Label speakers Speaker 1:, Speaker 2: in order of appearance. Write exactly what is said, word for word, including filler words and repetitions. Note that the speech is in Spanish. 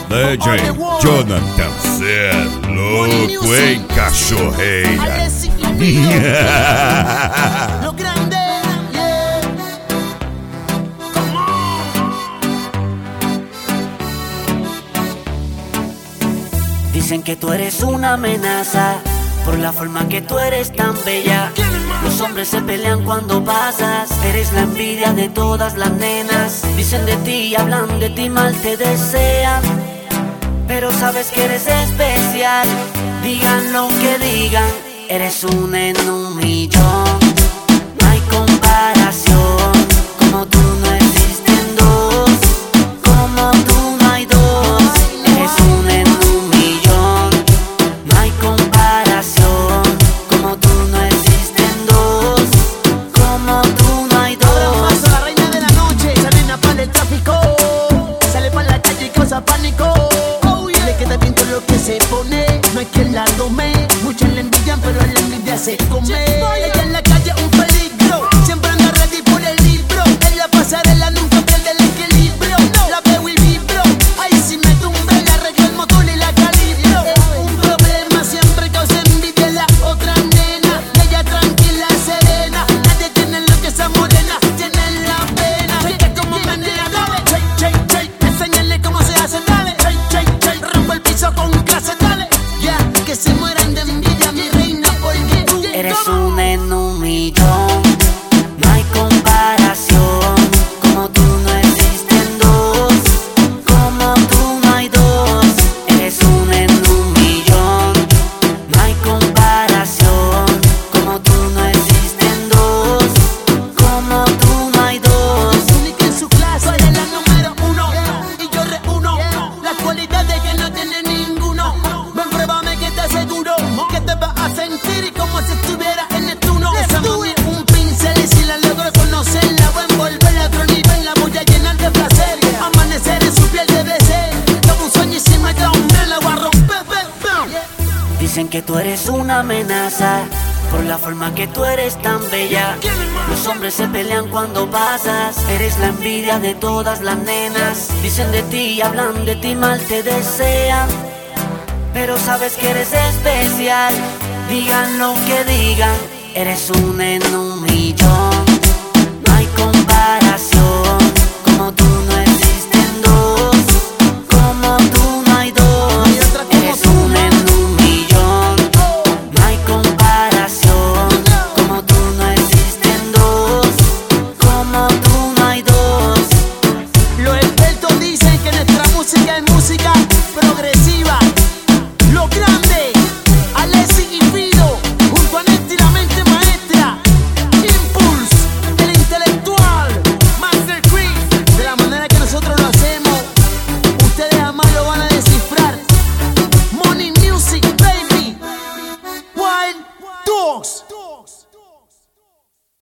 Speaker 1: D J Jonathan, cê é louco, hein, cachorreira?
Speaker 2: Lo grande, yeah. Come on.
Speaker 3: Dicen que tú eres una amenaza por la forma que tú eres tan bella. Los hombres se pelean cuando pasas. Eres la envidia de todas las nenas. Dicen de ti, hablan de ti, mal te desean, pero sabes que eres especial. Digan lo que digan, eres una en un millón. No hay comparación, como tú no existen dos. Como tú no hay dos, eres una en un millón. No hay comparación, como tú no existen dos. Como tú no hay dos.
Speaker 2: Ahora paso la reina de la noche, esa nena para el tráfico. Sale para la calle y causa pánico. Oh, yeah. Le queda bien todo lo que se pone, no hay quien la tome. Muchos la envidian, pero la envidia se come. Ella en la calle un peligro, siempre anda ready por el libro. En la pasarela nunca pierde el equilibrio. La veo y vibro, ahí si me tumbe, le arreglo el motor y la calibro. Un problema siempre causa envidia la otra nena. Y ella tranquila, serena, nadie tiene lo que esa morena tiene en la pena. Ella como menea, dale, chay, chay, chay. Enséñale cómo se hace, dale, chay, chay, chay. Rompo el piso con clase, dale, ya, yeah, que se mueran de envidia, mi reina, porque tú
Speaker 3: eres una en un millón. No hay comparación, como tú no existen dos. Como tú no hay dos, eres una en un millón. No hay comparación, como tú no existen dos. Como tú no hay dos.
Speaker 2: única en su clase, eres la número uno, y yo reúno las cualidades que no tiene ninguno. Ven, pruébame que te aseguro que te vas a sentir y como si estuvieras en Neptuno. Esa mami es un pincel y si la logro conocerla voy a envolverla a otro nivel, la voy a llenar de placer. Amanecer en su piel debe ser como un sueño y si me da un me la voy a romper, bam, bam.
Speaker 3: Dicen que tú eres una amenaza por la forma que tú eres tan bella. Los hombres se pelean cuando pasas. Eres la envidia de todas las nenas. Dicen de ti, hablan de ti, mal te desean, pero sabes que eres especial. Digan lo que digan, eres una en un millón.